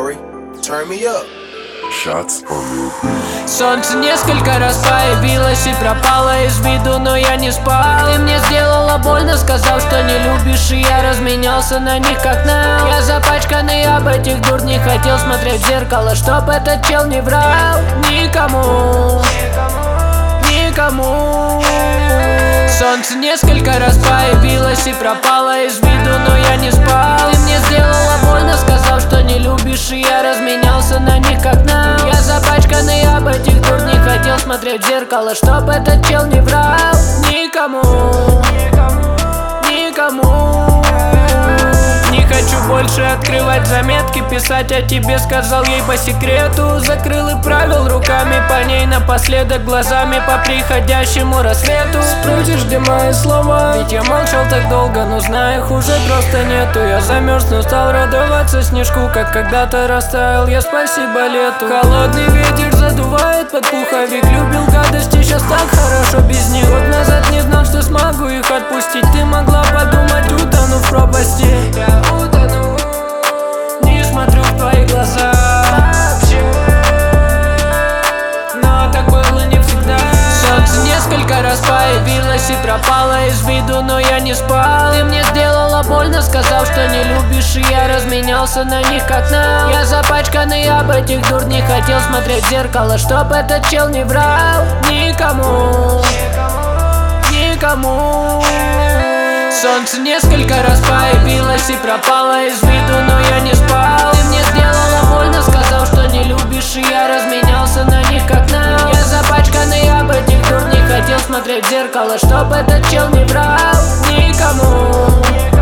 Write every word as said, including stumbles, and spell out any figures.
Lori, turn me up. Солнце несколько раз появилось и пропало из виду, но я не спал. Ты мне сделала больно, сказал, что не любишь, и я разменялся на них как на. Я запачканный об этих дур, не хотел смотреть в зеркало, чтоб этот чел не врал. Никому, никому. Солнце несколько раз появилось и пропало из виду, но я не спал. Ты мне сделала больно, сказал, что не любишь, и я разменялся на них как на. Я запачканный об этих дур, не хотел смотреть в зеркало, чтоб этот чел не врал. Никому, никому. Не хочу больше открывать заметки, писать о тебе, сказал ей по секрету. Закрыл и правил руками по ней напоследок, глазами по приходящему рассвету. Спросишь, где мои слова? Ведь я молчал так долго, но знаю, их уже просто нету. Я замерз, но стал радоваться снежку, как когда-то растаял я, спасибо лету. Холодный ветер задувает под пуховик, любил гадости, сейчас так хорошо без них. Год назад не знал, что смогу их отпустить. Ты могла подумать, утону в пропасти. Я утону, не смотрю в твои глаза вообще, но так было не всегда. Солнце несколько раз появилось и пропало из виду, но я не спал. Ты мне сделала больно, сказал, что не любишь, и я разменялся на них как на. Я запачканный об этих дур, не хотел смотреть в зеркало, чтоб этот чел не врал. Никому, никому. Солнце несколько раз появилось и пропало из виду, но я не спал. Ты мне сделала больно, сказал, что не любишь, и я разменялся на них как на. Я запачканный об этих дур, не хотел смотреть в зеркало, чтоб этот чел не врал. Никому.